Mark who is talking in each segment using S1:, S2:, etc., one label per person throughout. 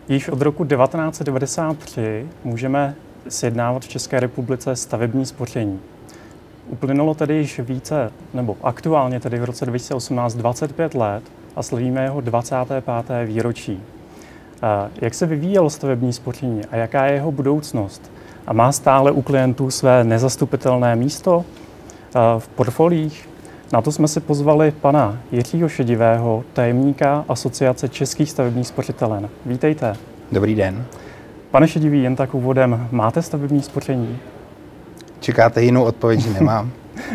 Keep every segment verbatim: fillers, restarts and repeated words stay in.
S1: Již od roku devatenáct set devadesát tři můžeme sjednávat v České republice stavební spoření. Uplynulo tedy již více, nebo aktuálně tedy v roce dva tisíce osmnáct dvacet pět let a slavíme jeho dvacáté páté výročí. Jak se vyvíjelo stavební spoření a jaká je jeho budoucnost? A má stále u klientů své nezastupitelné místo v portfoliích? Na to jsme si pozvali pana Jiřího Šedivého, tajemníka Asociace českých stavebních spořitelen. Vítejte.
S2: Dobrý den.
S1: Pane Šedivý, jen tak úvodem, máte stavební spoření?
S2: Čekáte jinou odpověď, že nemám.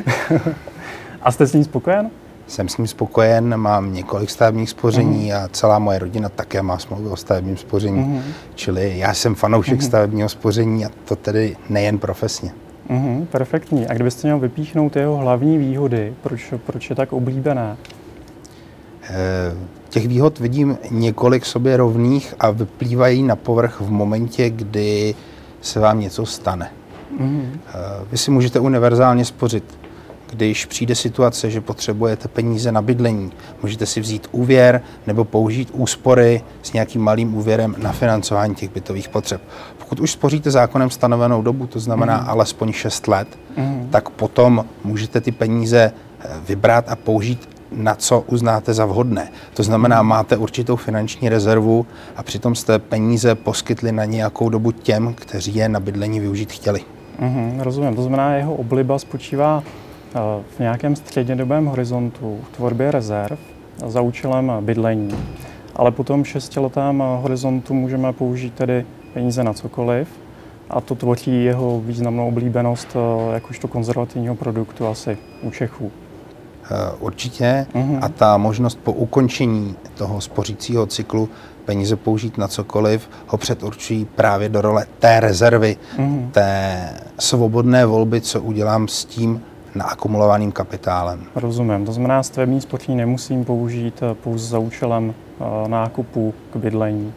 S1: A jste s ním spokojen?
S2: Jsem s ním spokojen, mám několik stavebních spoření mm. a celá moje rodina také má smlouvu o stavebním spoření. Mm. Čili já jsem fanoušek mm. stavebního spoření a to tedy nejen profesně.
S1: Mm, perfektní. A kdybyste měl vypíchnout jeho hlavní výhody, proč, proč je tak oblíbené?
S2: E, těch výhod vidím několik sobě rovných a vyplývají na povrch v momentě, kdy se vám něco stane. Mm. E, vy si můžete univerzálně spořit. Když přijde situace, že potřebujete peníze na bydlení, můžete si vzít úvěr nebo použít úspory s nějakým malým úvěrem na financování těch bytových potřeb. Pokud už spoříte zákonem stanovenou dobu, to znamená mm. alespoň šest let, mm. tak potom můžete ty peníze vybrat a použít na co uznáte za vhodné. To znamená, mm. máte určitou finanční rezervu a přitom jste peníze poskytli na nějakou dobu těm, kteří je na bydlení využít chtěli.
S1: Mm, rozumím. To znamená, jeho obliba spočívá v nějakém střednědobém horizontu v tvorbě rezerv za účelem bydlení, ale potom v šestiletém horizontu můžeme použít tedy peníze na cokoliv a to tvoří jeho významnou oblíbenost jakožto konzervativního produktu asi u Čechů.
S2: Určitě mm-hmm. a ta možnost po ukončení toho spořícího cyklu peníze použít na cokoliv ho předurčují právě do role té rezervy, mm-hmm. té svobodné volby, co udělám s tím naakumulovaným kapitálem.
S1: Rozumím. To znamená, stavební spoření nemusím použít pouze za účelem nákupu k bydlení.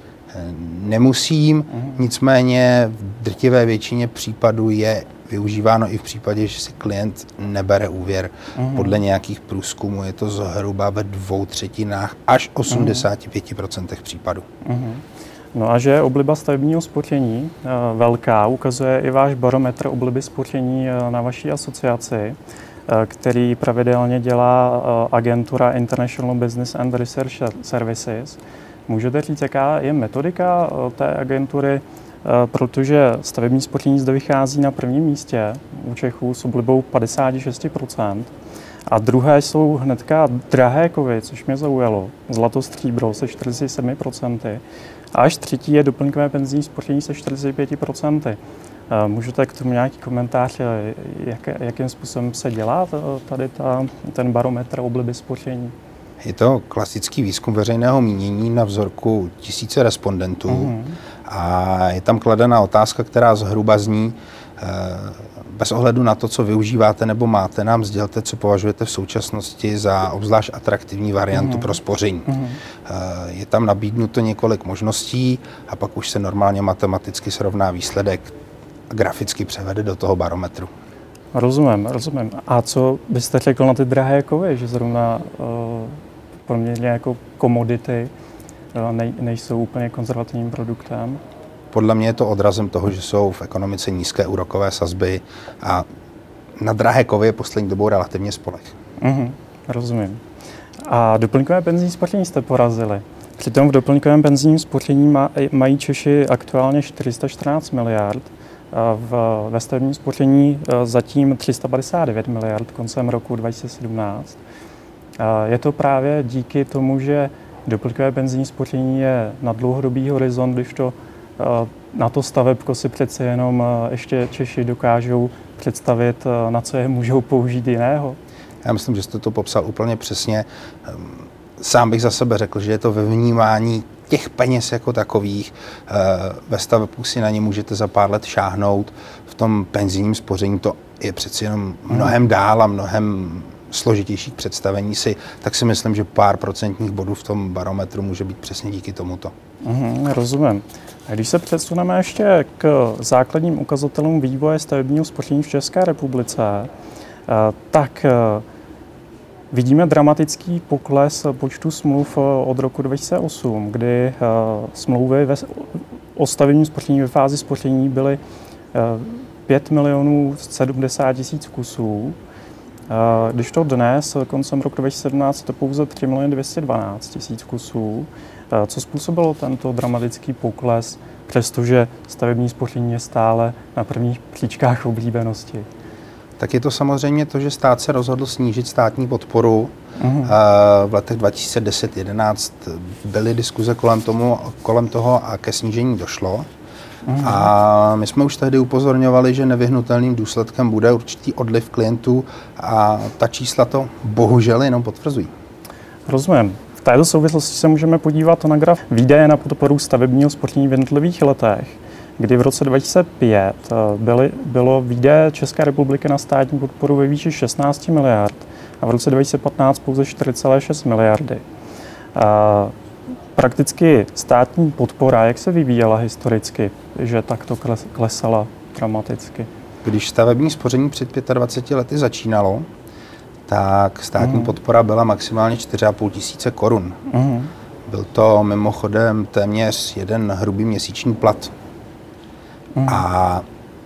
S2: Nemusím, uh-huh. nicméně v drtivé většině případů je využíváno i v případě, že si klient nebere úvěr. Uh-huh. Podle nějakých průzkumů je to zhruba ve dvou třetinách až osmdesáti pěti procentech případů. Uh-huh.
S1: No a že je obliba stavebního spoření velká, ukazuje i váš barometr obliby spoření na vaší asociaci, který pravidelně dělá agentura International Business and Research Services. Můžete říct, jaká je metodika té agentury, protože stavební spoření zde vychází na prvním místě u Čechů s oblibou padesát šest procent. A druhé jsou hnedka drahé kovy, což mě zaujalo, zlato stříbro se čtyřiceti sedmi procenty. A až třetí je doplňkové penzijní spoření se čtyřiceti pěti procenty. Můžete k tomu nějaký komentář, jak, jakým způsobem se dělá tady ta, ten barometr obliby spoření?
S2: Je to klasický výzkum veřejného mínění na vzorku tisíce respondentů uh-huh. a je tam kladená otázka, která zhruba zní, bez ohledu na to, co využíváte nebo máte, nám sdělte, co považujete v současnosti za obzvlášť atraktivní variantu uh-huh. pro spoření. Uh-huh. Je tam nabídnuto několik možností a pak už se normálně matematicky srovná výsledek a graficky převede do toho barometru.
S1: Rozumím, rozumím. A co byste řekl na ty drahé kovy, že zrovna uh, poměrně jako komodity uh, nej, nejsou úplně konzervativním produktem?
S2: Podle mě je to odrazem toho, že jsou v ekonomice nízké úrokové sazby a na drahé kovy je poslední dobou relativně spoleh.
S1: Uh-huh, rozumím. A doplňkové penzijní spoření jste porazili. Přitom v doplňkovém penzijním spoření má, mají Češi aktuálně čtyři sta čtrnáct miliard, v, ve stavebním spoření zatím tři sta padesát devět miliard koncem roku dva tisíce sedmnáct. Je to právě díky tomu, že doplňkové penzijní spoření je na dlouhodobý horizont, když to na to stavebko si přece jenom ještě Češi dokážou představit, na co je můžou použít jiného.
S2: Já myslím, že jste to popsal úplně přesně. Sám bych za sebe řekl, že je to ve vnímání těch peněz jako takových. Ve stavebku si na ně můžete za pár let šáhnout. V tom penzijním spoření to je přeci jenom mnohem dál a mnohem složitějších představení si, tak si myslím, že pár procentních bodů v tom barometru může být přesně díky tomuto.
S1: Mm, rozumím. A když se přesuneme ještě k základním ukazatelům vývoje stavebního spoření v České republice, tak Vidíme dramatický pokles počtu smluv od roku dva tisíce osm, kdy smlouvy ve, o stavebním spoření ve fázi spoření byly pět milionů sedmdesát tisíc kusů, když to dnes, koncem roku dva tisíce sedmnáct, to pouze tři miliony dvě stě dvanáct tisíc kusů. Co způsobilo tento dramatický pokles, přestože stavební spoření je stále na prvních příčkách oblíbenosti?
S2: Tak je to samozřejmě to, že stát se rozhodl snížit státní podporu. Uhum. V letech dva tisíce deset jedenáct byly diskuze kolem, tomu, kolem toho a ke snížení došlo. Uhum. A my jsme už tehdy upozorňovali, že nevyhnutelným důsledkem bude určitý odliv klientů a ta čísla to bohužel jenom potvrzují.
S1: Rozumím. V této souvislosti se můžeme podívat na graf výdaje na podporu stavebního spoření v jednotlivých letech, kdy v roce dva tisíce pět byly, bylo výdaje České republiky na státní podporu ve výši šestnáct miliard a v roce dva tisíce patnáct pouze čtyři celé šest miliardy. A prakticky státní podpora, jak se vyvíjela historicky, že takto klesala dramaticky?
S2: Když stavební spoření před dvaceti pěti lety začínalo, tak státní mm. podpora byla maximálně čtyři a půl tisíce korun. Mm. Byl to mimochodem téměř jeden hrubý měsíční plat. Mm. A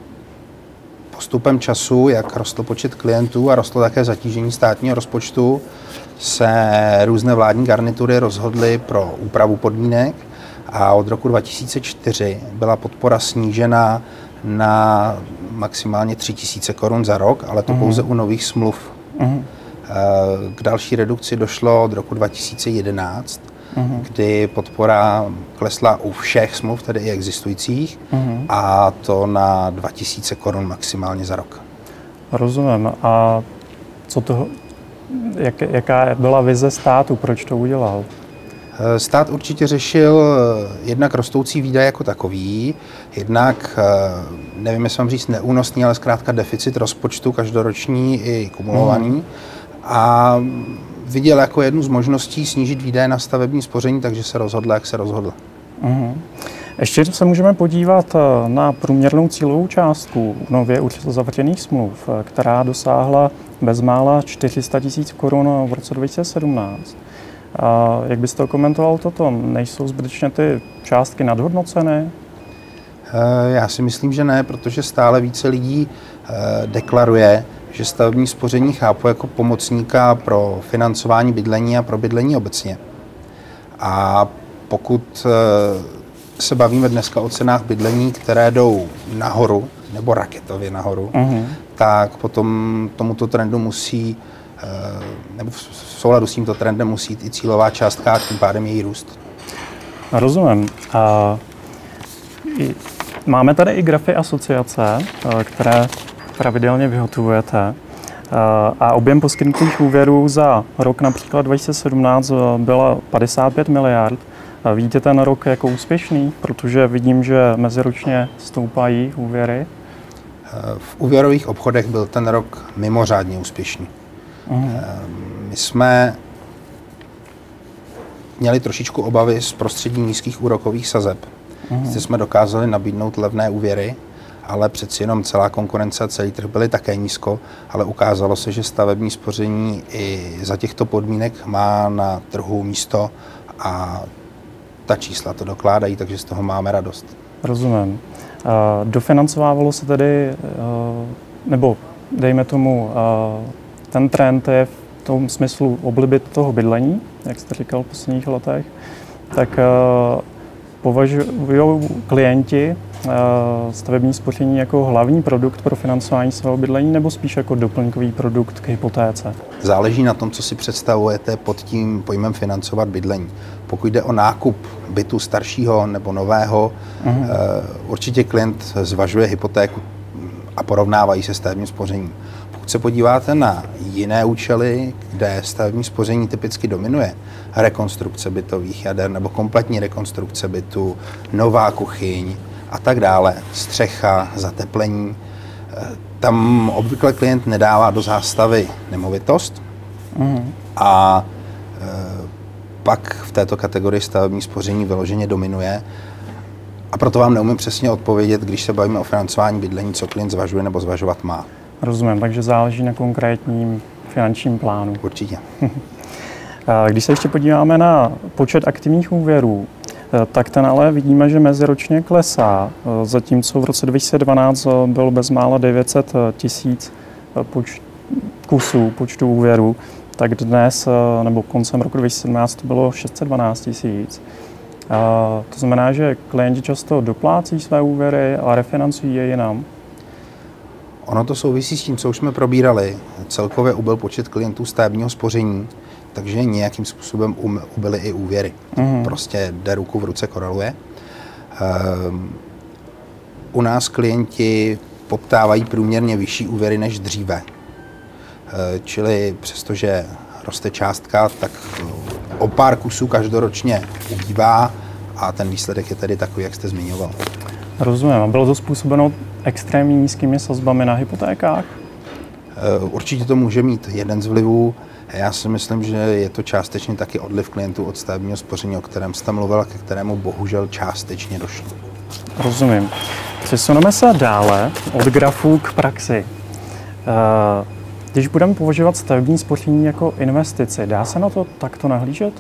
S2: postupem času, jak rostl počet klientů a rostlo také zatížení státního rozpočtu, se různé vládní garnitury rozhodly pro úpravu podmínek a od roku dva tisíce čtyři byla podpora snížena na maximálně tři tisíce korun za rok, ale to mm. pouze u nových smluv. Mm. K další redukci došlo od roku dva tisíce jedenáct, mm. kdy podpora klesla u všech smluv, tedy i existujících, mm. a to na dva tisíce korun maximálně za rok.
S1: Rozumím. A co to, jak, jaká byla vize státu, proč to udělal?
S2: Stát určitě řešil jednak rostoucí výdaje jako takový, jednak, nevím, jestli mám říct neúnosný, ale zkrátka deficit rozpočtu každoroční i kumulovaný. Mm. A viděl jako jednu z možností snížit výdaje na stavební spoření, takže se rozhodl, jak se rozhodl. Mm.
S1: Ještě se můžeme podívat na průměrnou cílovou částku nově uzavřených smluv, která dosáhla bezmála čtyři sta tisíc korun v roce dva tisíce sedmnáct. A jak byste komentoval toto? Nejsou zbytečně ty částky nadhodnocené?
S2: Já si myslím, že ne, protože stále více lidí deklaruje, že stavební spoření chápu jako pomocníka pro financování bydlení a pro bydlení obecně. A pokud se bavíme dneska o cenách bydlení, které jdou nahoru, nebo raketově nahoru, uh-huh. tak potom tomuto trendu musí, nebo v souladu s tímto trendem musí jít i cílová částka a tím pádem její růst.
S1: Rozumím. A máme tady i grafy asociace, které pravidelně vyhotovujete. A objem poskytnutých úvěrů za rok například dva tisíce sedmnáct byla padesát pět miliard. Vidíte ten rok jako úspěšný, protože vidím, že meziročně stoupají úvěry?
S2: V úvěrových obchodech byl ten rok mimořádně úspěšný. Uh-huh. My jsme měli trošičku obavy z prostředí nízkých úrokových sazeb. Uh-huh. Jsme dokázali nabídnout levné úvěry, ale přeci jenom celá konkurence a celý trh byly také nízko, ale ukázalo se, že stavební spoření i za těchto podmínek má na trhu místo a ta čísla to dokládají, takže z toho máme radost.
S1: Rozumím. Dofinancovávalo se tedy, nebo dejme tomu, ten trend je v tom smyslu oblibit toho bydlení, jak jste říkal v posledních letech, tak považují klienti stavební spoření jako hlavní produkt pro financování svého bydlení nebo spíš jako doplňkový produkt k hypotéce?
S2: Záleží na tom, co si představujete pod tím pojmem financovat bydlení. Pokud jde o nákup bytu staršího nebo nového, uh-huh. určitě klient zvažuje hypotéku a porovnávají se stavebním spořením. Pokud se podíváte na jiné účely, kde stavební spoření typicky dominuje, rekonstrukce bytových jader nebo kompletní rekonstrukce bytu, nová kuchyň a tak dále, střecha, zateplení, tam obvykle klient nedává do zástavy nemovitost uh-huh. a pak v této kategorii stavební spoření vyloženě dominuje. A proto vám neumím přesně odpovědět, když se bavíme o financování bydlení, co klient zvažuje nebo zvažovat má.
S1: Rozumím, takže záleží na konkrétním finančním plánu.
S2: Určitě.
S1: Když se ještě podíváme na počet aktivních úvěrů, tak ten ale vidíme, že meziročně klesá, zatímco v roce dva tisíce dvanáct bylo bezmála devět set tisíc poč- kusů počtu úvěrů, tak dnes, nebo koncem roku dva tisíce sedmnáct, to bylo šest set dvanáct tisíc. To znamená, že klienti často doplácí své úvěry a refinancují je jinam.
S2: Ono to souvisí s tím, co už jsme probírali. Celkově ubyl počet klientů stavebního spoření, takže nějakým způsobem ubyly i úvěry. Mm. Prostě jde ruku v ruce, koreluje. Um, u nás klienti poptávají průměrně vyšší úvěry než dříve. Uh, čili přestože roste částka, tak o pár kusů každoročně ubývá a ten výsledek je tedy takový, jak jste zmiňoval.
S1: Rozumím. A bylo to způsobeno extrémně nízkými sazbami na hypotékách?
S2: Uh, určitě to může mít jeden z vlivů. Já si myslím, že je to částečně taky odliv klientů od stavebního spoření, o kterém jste mluvila, ke kterému bohužel částečně došlo.
S1: Rozumím. Přesuneme se dále od grafů k praxi. Když budeme považovat stavební spoření jako investici, dá se na to takto nahlížet?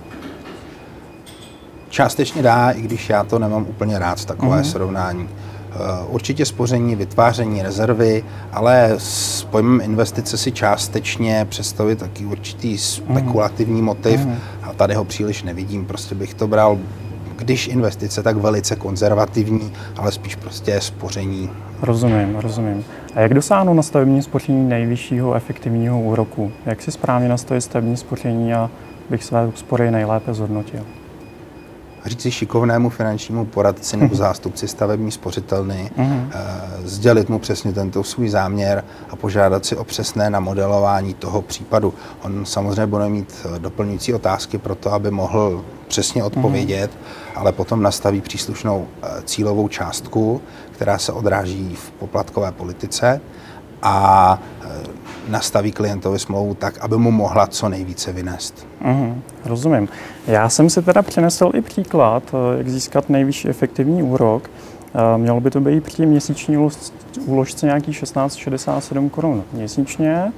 S2: Částečně dá, i když já to nemám úplně rád, takové mm. srovnání. Určitě spoření, vytváření rezervy, ale s pojmem investice si částečně představit taky určitý spekulativní motiv mm. a tady ho příliš nevidím. Prostě bych to bral, když investice, tak velice konzervativní, ale spíš prostě spoření.
S1: Rozumím, rozumím. A jak dosáhnout na stavební spoření nejvyššího efektivního úroku? Jak si správně nastavit stavební spoření a bych své úspory nejlépe zhodnotil?
S2: Říci šikovnému finančnímu poradci nebo zástupci stavební spořitelny, mm. e, sdělit mu přesně tento svůj záměr a požádat si o přesné namodelování toho případu. On samozřejmě bude mít doplňující otázky pro to, aby mohl přesně odpovědět, mm. ale potom nastaví příslušnou e, cílovou částku, která se odráží v poplatkové politice a e, nastaví klientovi smlouvu tak, aby mu mohla co nejvíce vynést.
S1: Mm, rozumím. Já jsem si teda přinesl i příklad, jak získat nejvyšší efektivní úrok. Mělo by to být při měsíční úložce nějakých šestnáct set šedesát sedm korun měsíčně,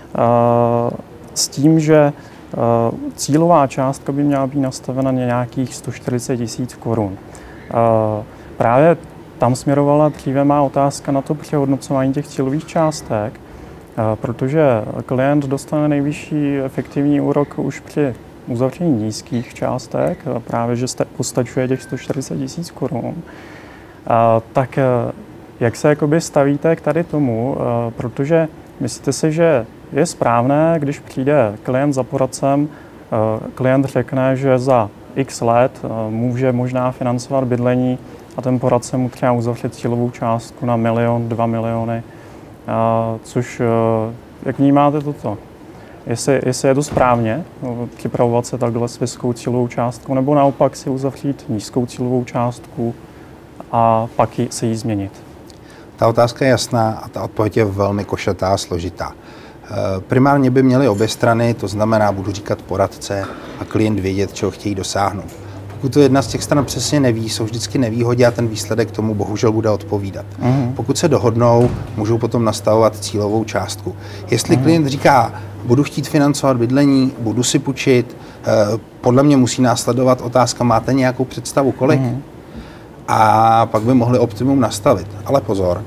S1: s tím, že cílová částka by měla být nastavena nějakých sto čtyřicet tisíc korun. Právě tam směrovala dříve má otázka na to přehodnocování těch cílových částek, protože klient dostane nejvyšší efektivní úrok už při uzavření nízkých částek, právě že postačuje těch sto čtyřicet tisíc korun. Tak jak se jakoby stavíte k tady tomu, protože myslíte si, že je správné, když přijde klient za poradcem, klient řekne, že za x let může možná financovat bydlení a ten poradce mu třeba uzavřít cílovou částku na milion, dva miliony, což jak vnímáte toto? Jestli, jestli je to správně, připravovat se takhle s vysokou cílovou částkou, nebo naopak si uzavřít nízkou cílovou částku a pak si ji změnit?
S2: Ta otázka je jasná a ta odpověď je velmi košatá a složitá. Primárně by měly obě strany, to znamená, budu říkat poradce a klient vědět, čeho chtějí dosáhnout. Pokud to jedna z těch stran přesně neví, jsou vždycky nevýhodě a ten výsledek tomu bohužel bude odpovídat. Mm. Pokud se dohodnou, můžou potom nastavovat cílovou částku. Jestli mm. klient říká, budu chtít financovat bydlení, budu si půjčit, podle mě musí následovat otázka, máte nějakou představu, kolik? Mm. A pak by mohli optimum nastavit. Ale pozor,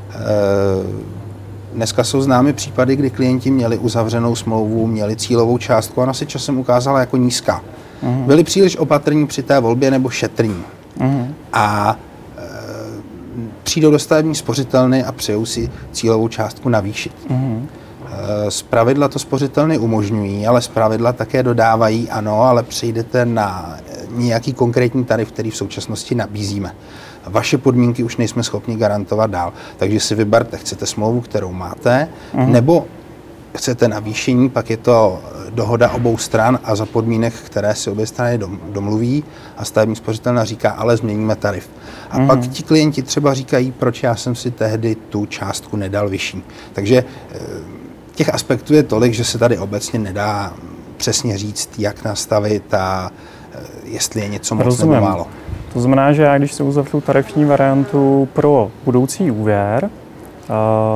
S2: dneska jsou známy případy, kdy klienti měli uzavřenou smlouvu, měli cílovou částku a ona se časem ukázala jako nízká. Uhum. Byli příliš opatrní při té volbě nebo šetrní. Uhum. A e, přijdou do stavební spořitelny a přejou si cílovou částku navýšit. Uhum. E, zpravidla to spořitelny umožňují, ale zpravidla také dodávají, ano, ale přejdete na nějaký konkrétní tarif, který v současnosti nabízíme. Vaše podmínky už nejsme schopni garantovat dál. Takže si vyberte, chcete smlouvu, kterou máte, uhum. nebo chcete navýšení, pak je to dohoda obou stran a za podmínek, které si obě strany domluví a stavební spořitelna říká, ale změníme tarif. A mm. pak ti klienti třeba říkají, proč já jsem si tehdy tu částku nedal vyšší. Takže těch aspektů je tolik, že se tady obecně nedá přesně říct, jak nastavit a jestli je něco moc
S1: Rozumím.
S2: nebo málo.
S1: To znamená, že já když si uzavřu tarifní variantu pro budoucí úvěr,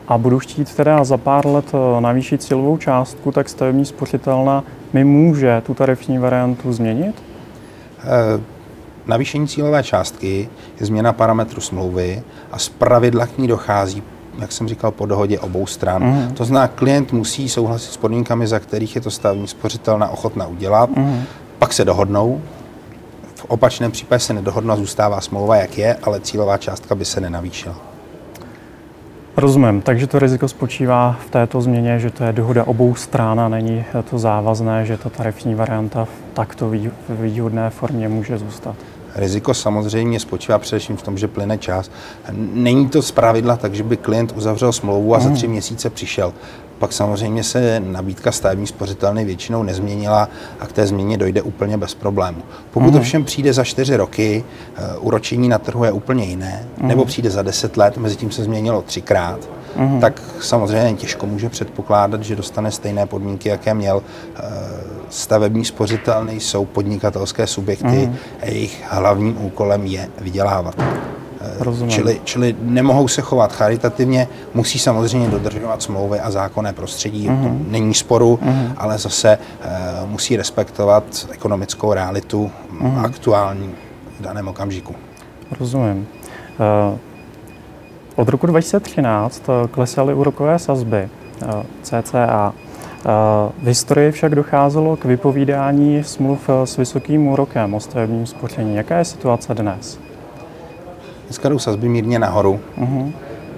S1: a budu chtít teda za pár let navýšit cílovou částku, tak stavební spořitelna mi může tu tarifní variantu změnit?
S2: E, navýšení cílové částky je změna parametru smlouvy a zpravidla k ní dochází, jak jsem říkal, po dohodě obou stran. Mm. To znamená, klient musí souhlasit s podmínkami, za kterých je to stavební spořitelna ochotna udělat, mm. pak se dohodnou. V opačném případě se nedohodnou, zůstává smlouva, jak je, ale cílová částka by se nenavýšila.
S1: Rozumím, takže to riziko spočívá v této změně, že to je dohoda obou stran a není to závazné, že ta tarifní varianta v takto výhodné formě může zůstat.
S2: Riziko samozřejmě spočívá především v tom, že plyne čas. Není to zpravidla tak, že by klient uzavřel smlouvu a za tři měsíce přišel. Pak samozřejmě se nabídka stavební spořitelny většinou nezměnila a k té změně dojde úplně bez problému. Pokud ovšem přijde za čtyři roky, úročení na trhu je úplně jiné, nebo přijde za deset let, mezi tím se změnilo třikrát, Uhum. tak samozřejmě těžko může předpokládat, že dostane stejné podmínky, jaké měl. Stavební spořitelny jsou podnikatelské subjekty Uhum. a jejich hlavním úkolem je vydělávat. Čili, čili nemohou se chovat charitativně, musí samozřejmě dodržovat smlouvy a zákonné prostředí, Uhum. není sporu, Uhum. ale zase uh, musí respektovat ekonomickou realitu Uhum. aktuální v daném okamžiku.
S1: Rozumím. Uh, Od roku dva tisíce třináct klesaly úrokové sazby cca. V historii však docházelo k vypovídání smluv s vysokým úrokem o stavebním spoření. Jaká je situace dnes?
S2: Dneska jdou sazby mírně nahoru. Uh-huh.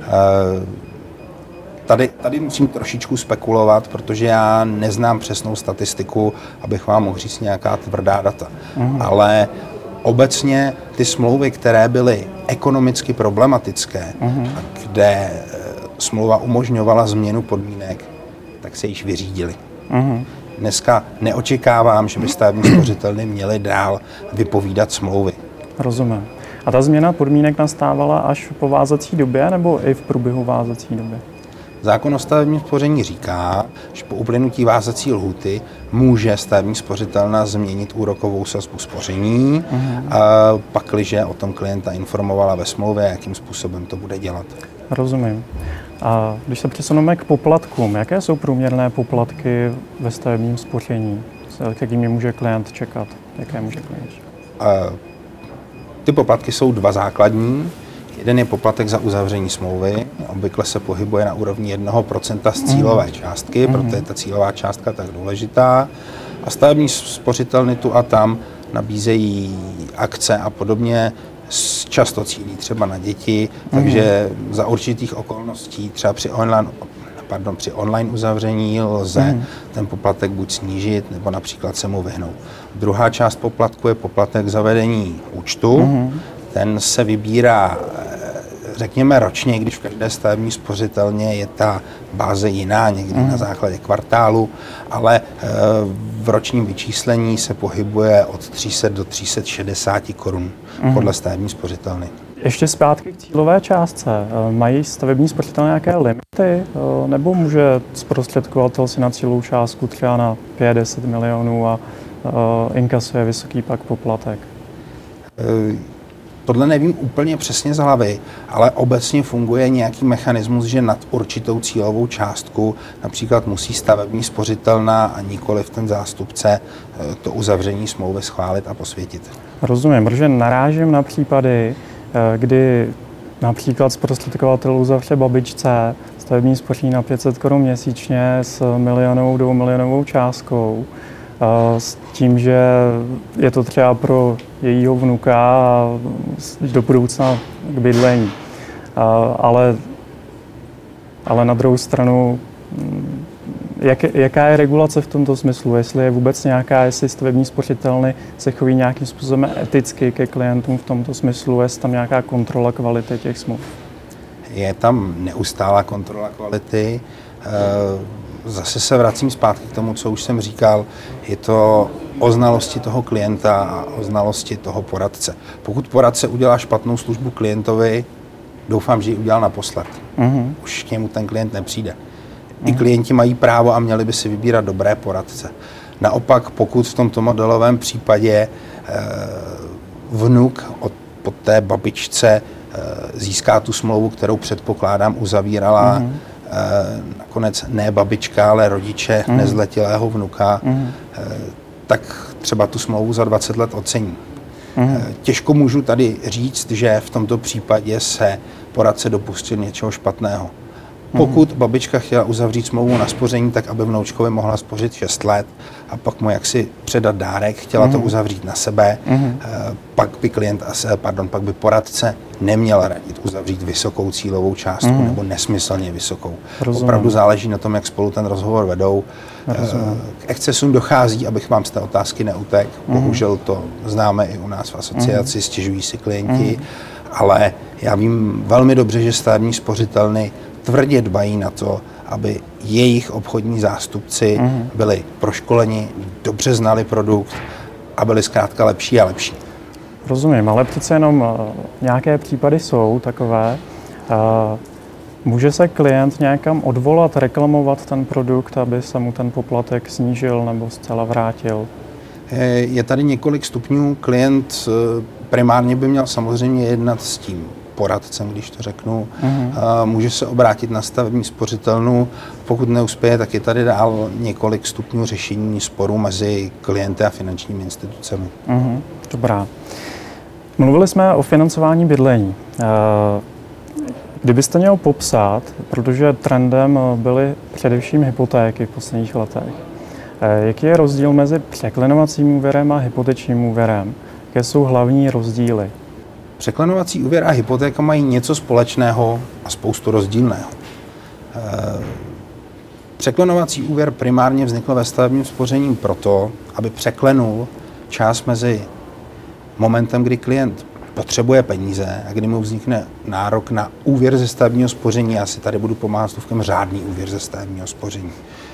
S2: Tady, tady musím trošičku spekulovat, protože já neznám přesnou statistiku, abych vám mohl říct nějaká tvrdá data. Uh-huh. Ale obecně ty smlouvy, které byly ekonomicky problematické, uh-huh. a kde smlouva umožňovala změnu podmínek, tak se již vyřídily. Uh-huh. Dneska neočekávám, že by stavební spořitelny měly dál vypovídat smlouvy.
S1: Rozumím. A ta změna podmínek nastávala až po vázací době nebo i v průběhu vázací doby?
S2: Zákon o stavebním spoření říká, že po uplynutí vázací lhůty může stavební spořitelna změnit úrokovou sazbu spoření, uh-huh. a pakliže o tom klienta informovala ve smlouvě, jakým způsobem to bude dělat.
S1: Rozumím. A když se přesuneme k poplatkům, jaké jsou průměrné poplatky ve stavebním spoření? S jakými může klient čekat? Jaké může klient čekat?
S2: Uh, ty poplatky jsou dva základní. Jeden je poplatek za uzavření smlouvy, obvykle se pohybuje na úrovni jednoho procenta z cílové částky, mm. proto je ta cílová částka tak důležitá. A stavební spořitelny tu a tam nabízejí akce a podobně, často cílí třeba na děti, mm. takže za určitých okolností, třeba při online, pardon, při online uzavření lze mm. ten poplatek buď snížit, nebo například se mu vyhnout. Druhá část poplatku je poplatek za vedení účtu. Mm. Ten se vybírá, řekněme, ročně, když v každé stavební spořitelně je ta báze jiná, někdy mm. na základě kvartálu, ale v ročním vyčíslení se pohybuje od tři sta do tři sta šedesát korun mm. podle stavební spořitelny. Ještě
S1: zpátky k cílové částce. Mají stavební spořitelny nějaké limity, nebo může zprostředkovatel si na cílovou částku třeba na pět deset milionů a inkasuje vysoký pak poplatek?
S2: E- Tohle nevím úplně přesně z hlavy, ale obecně funguje nějaký mechanismus, že nad určitou cílovou částku například musí stavební spořitelna a nikoliv ten zástupce to uzavření smlouvy schválit a posvětit.
S1: Rozumím, protože narážím na případy, kdy například zprostředkovatel uzavře babičce stavební spoření na pět set korun měsíčně s milionovou, dvou milionovou částkou, s tím, že je to třeba pro jejího vnuka a do budoucna k bydlení. Ale, ale na druhou stranu, jak, jaká je regulace v tomto smyslu? Jestli je vůbec nějaká, jestli stavební spořitelny se choví nějakým způsobem eticky ke klientům v tomto smyslu, jestli tam nějaká kontrola kvality těch smluv?
S2: Je tam neustálá kontrola kvality. Zase se vracím zpátky k tomu, co už jsem říkal. Je to o znalosti toho klienta a o znalosti toho poradce. Pokud poradce udělá špatnou službu klientovi, doufám, že ji udělal naposled. Uh-huh. Už k němu ten klient nepřijde. Uh-huh. I klienti mají právo a měli by si vybírat dobré poradce. Naopak, pokud v tomto modelovém případě eh, vnuk od, od té babičce eh, získá tu smlouvu, kterou předpokládám uzavírala uh-huh. nakonec ne babička, ale rodiče mm. nezletilého vnuka, mm. tak třeba tu smlouvu za dvacet let ocení. Mm. Těžko můžu tady říct, že v tomto případě se poradce dopustil něčeho špatného. Pokud babička chtěla uzavřít smlouvu na spoření, tak aby vnoučkovi mohla spořit šest let a pak mu jaksi předat dárek, chtěla mm. to uzavřít na sebe, mm. pak by klient, pardon, pak by poradce neměl radit uzavřít vysokou cílovou částku mm. nebo nesmyslně vysokou. Rozumím. Opravdu záleží na tom, jak spolu ten rozhovor vedou. Rozumím. K excesům dochází, abych vám z té otázky neutek. Mm. Bohužel to známe i u nás v asociaci, mm. stěžují si klienti, mm. ale já vím velmi dobře, že stavební spořitelny tvrdě dbají na to, aby jejich obchodní zástupci mm. byli proškoleni, dobře znali produkt a byli zkrátka lepší a lepší.
S1: Rozumím, ale přece jenom nějaké případy jsou takové. Může se klient nějakam odvolat, reklamovat ten produkt, aby se mu ten poplatek snížil nebo zcela vrátil?
S2: Je tady několik stupňů. Klient primárně by měl samozřejmě jednat s tím poradcem, když to řeknu. Mm-hmm. Může se obrátit na stavební spořitelnu. Pokud neuspěje, tak je tady dál několik stupňů řešení sporů mezi klienty a finančními institucemi.
S1: Mm-hmm. Dobrá. Mluvili jsme o financování bydlení. Kdybyste měl popsat, protože trendem byly především hypotéky v posledních letech, jaký je rozdíl mezi překlenovacím úvěrem a hypotečním úvěrem? Jaké jsou hlavní rozdíly?
S2: Překlenovací úvěr a hypotéka mají něco společného a spoustu rozdílného. Překlenovací úvěr primárně vznikl ve stavebním spoření proto, aby překlenul čas mezi momentem, kdy klient potřebuje peníze a kdy mu vznikne nárok na úvěr ze stavebního spoření. Já si tady budu pomáhat slůvkem řádný úvěr ze stavebního spoření.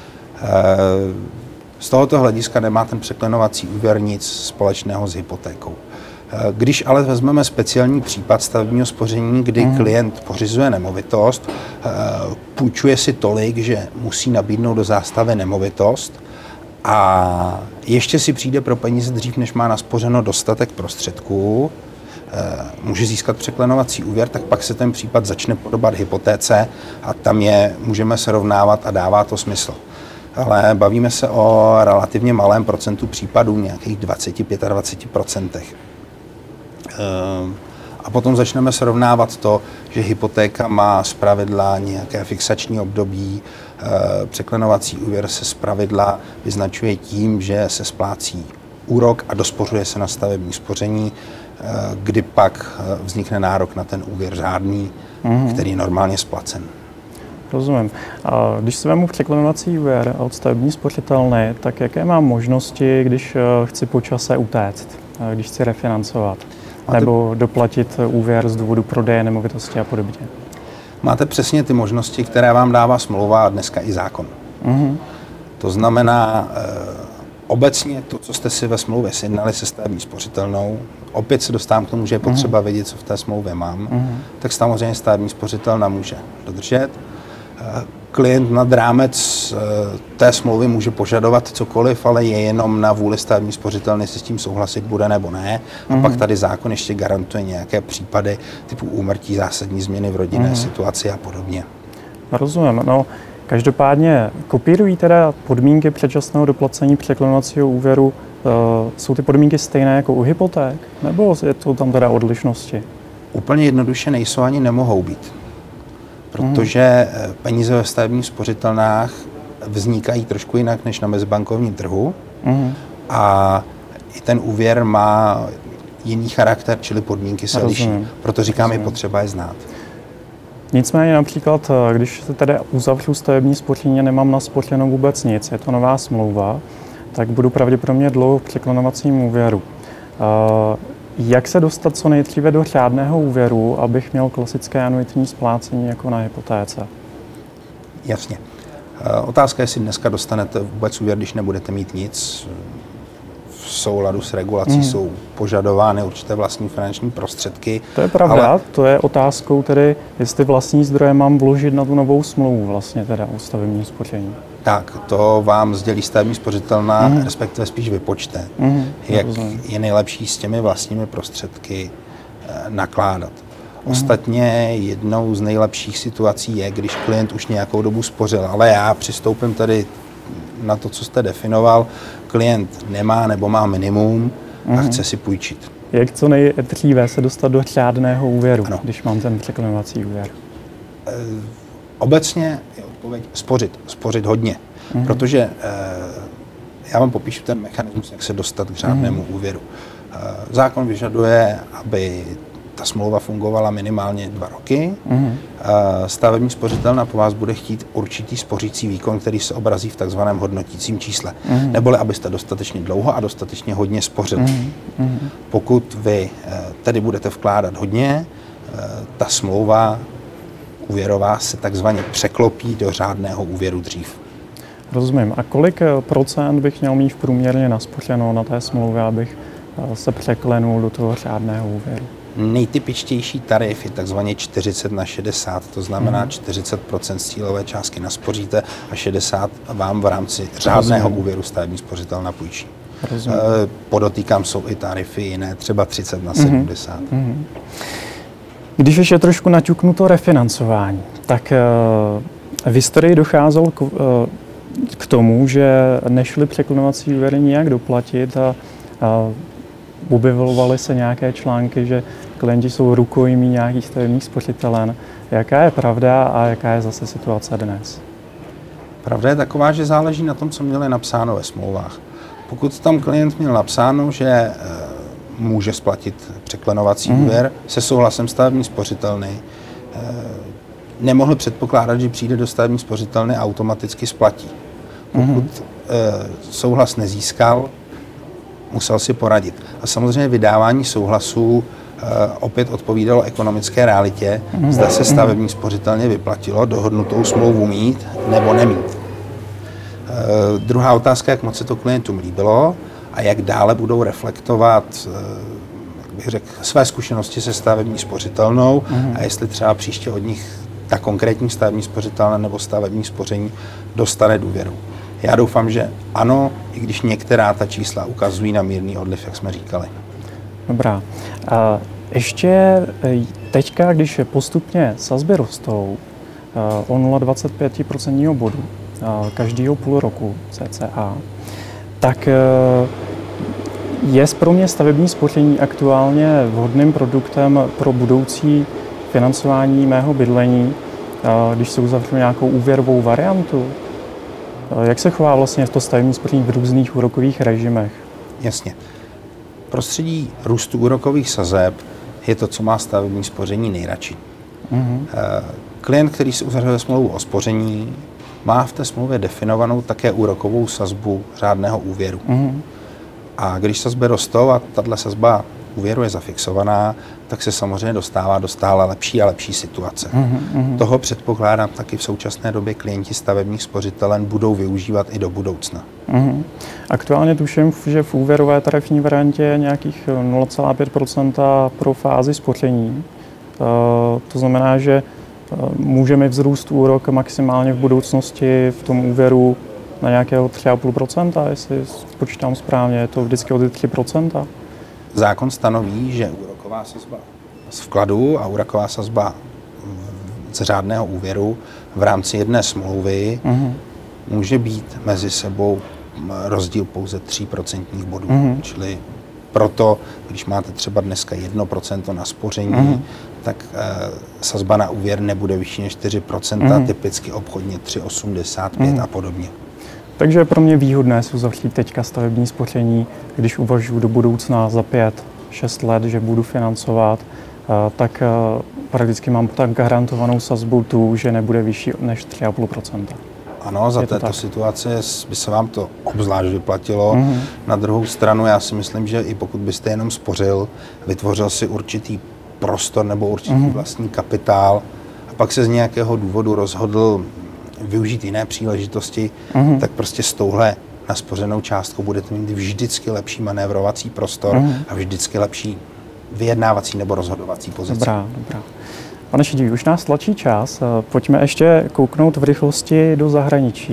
S2: Z tohoto hlediska nemá ten překlenovací úvěr nic společného s hypotékou. Když ale vezmeme speciální případ stavebního spoření, kdy mm. klient pořizuje nemovitost, půjčuje si tolik, že musí nabídnout do zástavy nemovitost a ještě si přijde pro peníze dřív, než má naspořeno dostatek prostředků, může získat překlenovací úvěr, tak pak se ten případ začne podobat hypotéce a tam je můžeme srovnávat a dává to smysl. Ale bavíme se o relativně malém procentu případů, nějakých dvacet až dvacet pět procent. A potom začneme srovnávat to, že hypotéka má zpravidla nějaké fixační období, překlenovací úvěr se zpravidla vyznačuje tím, že se splácí úrok a dospořuje se na stavební spoření, kdy pak vznikne nárok na ten úvěr řádný, mm-hmm. který je normálně splacen.
S1: Rozumím. A když si vezmu překlenovací úvěr od stavební spořitelny, tak jaké mám možnosti, když chci po čase utéct, když chci refinancovat? Máte, nebo doplatit úvěr z důvodu prodeje nemovitosti a podobně?
S2: Máte přesně ty možnosti, které vám dává smlouva a dneska i zákon. Mm-hmm. To znamená, e, obecně to, co jste si ve smlouvě sjednali se stavební spořitelnou, opět se dostávám k tomu, že je potřeba mm-hmm. vědět, co v té smlouvě mám, mm-hmm. tak samozřejmě stavební spořitelna může dodržet. E, klient nad rámec e, té smlouvy může požadovat cokoliv, ale je jenom na vůli stavební spořitelny, jestli s tím souhlasit bude nebo ne. A mm-hmm. pak tady zákon ještě garantuje nějaké případy typu úmrtí, zásadní změny v rodinné mm-hmm. situaci a podobně.
S1: Rozumím. No, každopádně kopírují teda podmínky předčasného doplacení překlenovacího úvěru. E, jsou ty podmínky stejné jako u hypoték? Nebo jsou tam teda odlišnosti?
S2: Úplně jednoduše nejsou ani nemohou být. Protože mm. peníze ve stavebních spořitelnách vznikají trošku jinak než na mezibankovním trhu mm. a i ten úvěr má jiný charakter, čili podmínky se liší. Proto říkám, Rozumím. je potřeba je znát.
S1: Nicméně například, když se tedy uzavřu stavební spoření a nemám naspořeno vůbec nic, je to nová smlouva, tak budu pravděpodobně dlouho v překlenovacím úvěru. Jak se dostat co nejdříve do řádného úvěru, abych měl klasické anuitní splácení jako na hypotéce?
S2: Jasně. Otázka je, jestli dneska dostanete vůbec úvěr, když nebudete mít nic. V souladu s regulací mm. jsou požadovány určité vlastní finanční prostředky.
S1: To je pravda, ale... to je otázkou tedy, jestli vlastní zdroje mám vložit na tu novou smlouvu vlastně teda o stavebním spoření.
S2: Tak, to vám sdělí stavební spořitelna, mm. respektive spíš vypočte, mm. jak je nejlepší s těmi vlastními prostředky e, nakládat. Ostatně jednou z nejlepších situací je, když klient už nějakou dobu spořil, ale já přistoupím tady na to, co jste definoval, klient nemá nebo má minimum a mm. chce si půjčit.
S1: Jak co nejdříve se dostat do řádného úvěru, ano. když mám ten překlenovací úvěr?
S2: E, obecně je odpověď spořit, spořit hodně, mm. protože e, já vám popíšu ten mechanismus, jak se dostat k řádnému mm. úvěru. E, zákon vyžaduje, aby ta smlouva fungovala minimálně dva roky. Mm. Stavební spořitelna po vás bude chtít určitý spořící výkon, který se obrazí v takzvaném hodnotícím čísle. Mm. Neboli abyste dostatečně dlouho a dostatečně hodně spořili. Mm. Mm. Pokud vy tedy budete vkládat hodně, ta smlouva úvěrová se takzvaně překlopí do řádného úvěru dřív.
S1: Rozumím. A kolik procent bych měl mít v průměrně naspořeno na té smlouvě, abych se překlenul do toho řádného úvěru?
S2: Nejtypičtější tarif je takzvaně čtyřicet na šedesát, to znamená mm. čtyřicet procent cílové částky naspoříte a šedesát vám v rámci řádného úvěru stavební spořitelna půjčí. E, podotýkám, jsou i tarify jiné, třeba třicet na sedmdesát. Mm.
S1: Když ještě trošku naťuknu to refinancování, tak v historii docházelo k, k tomu, že nešly překlenovací úvěry nijak doplatit a, a objevovaly se nějaké články, že klienti jsou rukojmí nějakých stavebních spořitelen. Jaká je pravda a jaká je zase situace dnes?
S2: Pravda je taková, že záleží na tom, co měli napsáno ve smlouvách. Pokud tam klient měl napsáno, že e, může splatit překlenovací mm. úvěr se souhlasem stavební spořitelny, e, nemohl předpokládat, že přijde do stavební spořitelny a automaticky splatí. Pokud mm. e, souhlas nezískal, musel si poradit. A samozřejmě vydávání souhlasů e, opět odpovídalo ekonomické realitě, mm. zda se stavební spořitelně vyplatilo dohodnutou smlouvu mít nebo nemít. E, druhá otázka, jak moc se to klientům líbilo a jak dále budou reflektovat e, jak bych řekl, své zkušenosti se stavební spořitelnou mm. a jestli třeba příště od nich ta konkrétní stavební spořitelna nebo stavební spoření dostane důvěru. Já doufám, že ano, i když některá ta čísla ukazují na mírný odliv, jak jsme říkali.
S1: Dobrá. A ještě teďka, když postupně sazby rostou o nula celá dvacet pět procentního bodu každého půl roku cca, tak je pro mě stavební spoření aktuálně vhodným produktem pro budoucí financování mého bydlení, když se uzavřu nějakou úvěrovou variantu? Jak se chová vlastně to stavební spoření v různých úrokových režimech?
S2: Jasně. Prostředí růstu úrokových sazeb je to, co má stavební spoření nejradši. Mm-hmm. Klient, který si uzavře smlouvu o spoření, má v té smlouvě definovanou také úrokovou sazbu řádného úvěru. Mm-hmm. A když sazby rostou a tato sazba úvěru je zafixovaná, tak se samozřejmě dostává do stále lepší a lepší situace. Mm-hmm. Toho předpokládám taky v současné době klienti stavebních spořitelen budou využívat i do budoucna. Mm-hmm.
S1: Aktuálně tuším, že v úvěrové tarifní variantě je nějakých nula celá pět procenta pro fázi spoření. E, to znamená, že můžeme vzrůst úrok maximálně v budoucnosti v tom úvěru na nějakého tři celá pět procenta, jestli počítám správně, je to vždycky od tři procenta.
S2: Zákon stanoví, že úroková sazba z vkladu a úroková sazba z řádného úvěru v rámci jedné smlouvy mm-hmm. může být mezi sebou rozdíl pouze tří procentních bodů. Mm-hmm. Čili proto, když máte třeba dneska jedno procento na spoření, mm-hmm. tak e, sazba na úvěr nebude vyšší než čtyři procenta, mm-hmm. typicky obchodně tři celá osmdesát pět mm-hmm. a podobně. Takže je pro mě výhodné si uzavřít teďka stavební spoření, když uvažuji do budoucna za pět, šest let, že budu financovat, tak prakticky mám tak garantovanou sazbu tu, že nebude vyšší než tři celá pět procenta. Ano, za této tak? situace by se vám to obzvlášť vyplatilo. Mm-hmm. Na druhou stranu já si myslím, že i pokud byste jenom spořil, vytvořil si určitý prostor nebo určitý mm-hmm. vlastní kapitál a pak se z nějakého důvodu rozhodl využít jiné příležitosti, mm-hmm. tak prostě s touhle naspořenou částkou budete mít vždycky lepší manévrovací prostor mm-hmm. a vždycky lepší vyjednávací nebo rozhodovací pozici.
S1: Dobrá, dobrá. Pane Šedivý, už nás tlačí čas. Pojďme ještě kouknout v rychlosti do zahraničí.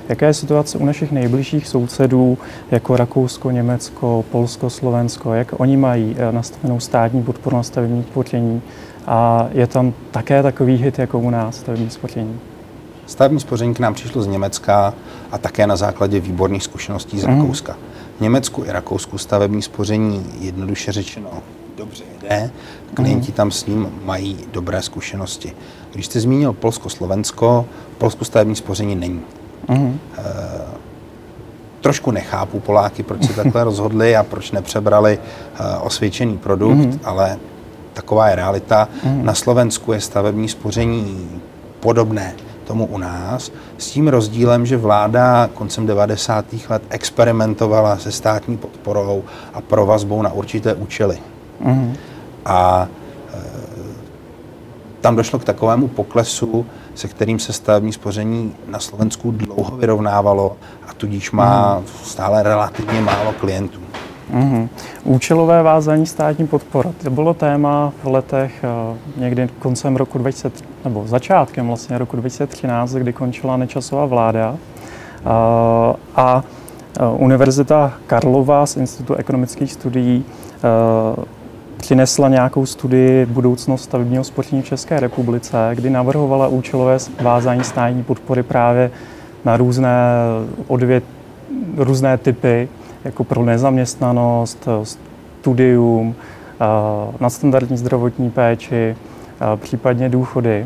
S1: Jaká je situace u našich nejbližších sousedů, jako Rakousko, Německo, Polsko, Slovensko? Jak oni mají nastavenou státní podporu na stavební spoření? A je tam také takový hit jako u nás stavební spoření?
S2: Stavební spoření k nám přišlo z Německa a také na základě výborných zkušeností z Rakouska. Mm. V Německu i Rakousku stavební spoření, jednoduše řečeno, dobře jde. Klienti mm. tam s ním mají dobré zkušenosti. Když jste zmínil Polsko, Slovensko, v Polsku stavební spoření není. Mm. E, trošku nechápu Poláky, proč se takhle rozhodli a proč nepřebrali e, osvědčený produkt, mm. ale taková je realita. Mm. Na Slovensku je stavební spoření podobné tomu u nás, s tím rozdílem, že vláda koncem devadesátých let experimentovala se státní podporou a provazbou na určité účely. Mm. A e, tam došlo k takovému poklesu, se kterým se stavební spoření na Slovensku dlouho vyrovnávalo a tudíž má mm. stále relativně málo klientů.
S1: Mm-hmm. Účelové vázání státní podpora. To bylo téma v letech uh, někdy koncem roku dva tisíce, nebo začátkem vlastně roku dva tisíce třináct, kdy končila Nečasova vláda. Uh, a uh, Univerzita Karlova z Institutu ekonomických studií uh, přinesla nějakou studii budoucnost stavebního spoření v České republice, kdy navrhovala účelové vázání státní podpory právě na různé odvět, různé typy, jako pro nezaměstnanost, studium, nadstandardní zdravotní péči, případně důchody.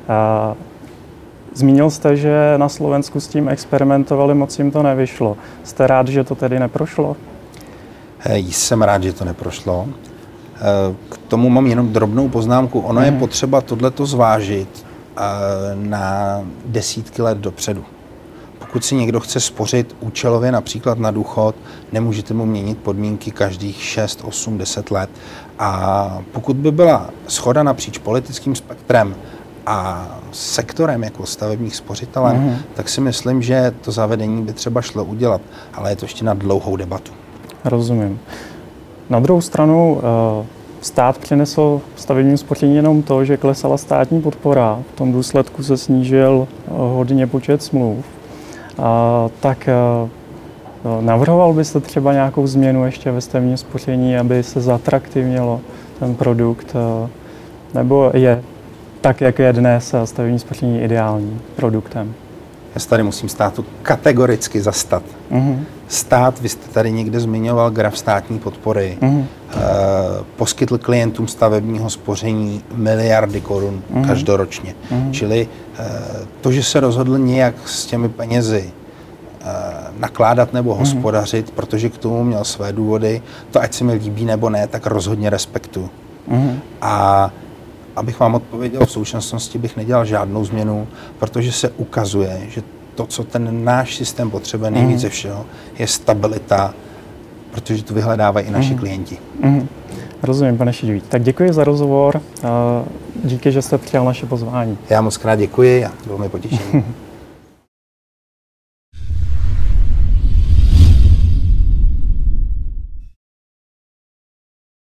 S1: Zmínil jste, že na Slovensku s tím experimentovali, moc jim to nevyšlo. Jste rád, že to tedy neprošlo?
S2: Jsem rád, že to neprošlo. K tomu mám jenom drobnou poznámku. Ono hmm. je potřeba tohleto zvážit na desítky let dopředu. Pokud si někdo chce spořit účelově například na důchod, nemůžete mu měnit podmínky každých šest, osm, deset let. A pokud by byla shoda napříč politickým spektrem a sektorem jako stavebních spořitelem, mm-hmm. tak si myslím, že to zavedení by třeba šlo udělat, ale je to ještě na dlouhou debatu.
S1: Rozumím. Na druhou stranu stát přinesl stavebním spoření jenom to, že klesala státní podpora. V tom důsledku se snížil hodně počet smluv. A, tak a, navrhoval byste třeba nějakou změnu ještě ve stavebním spoření, aby se zatraktivnilo ten produkt, a, nebo je tak, jak je dnes stavební spoření ideální produktem?
S2: Já se tady musím státu kategoricky zastat. Mm-hmm. Stát, vy jste tady někde zmiňoval graf státní podpory, mm-hmm. eh, poskytl klientům stavebního spoření miliardy korun mm-hmm. každoročně. Mm-hmm. Čili eh, to, že se rozhodl nějak s těmi penězi eh, nakládat nebo hospodařit, mm-hmm. protože k tomu měl své důvody, to ať se mi líbí nebo ne, tak rozhodně respektuju. Mm-hmm. A abych vám odpověděl, v současnosti bych nedělal žádnou změnu, protože se ukazuje, že to, co ten náš systém potřebuje nejvíc ze všeho, je stabilita, protože to vyhledávají i naši mm. klienti.
S1: Mm. Rozumím, pane Šidivý. Tak děkuji za rozhovor. Díky, že jste přijal naše pozvání.
S2: Já moc krát děkuji a bylo mi potěšení.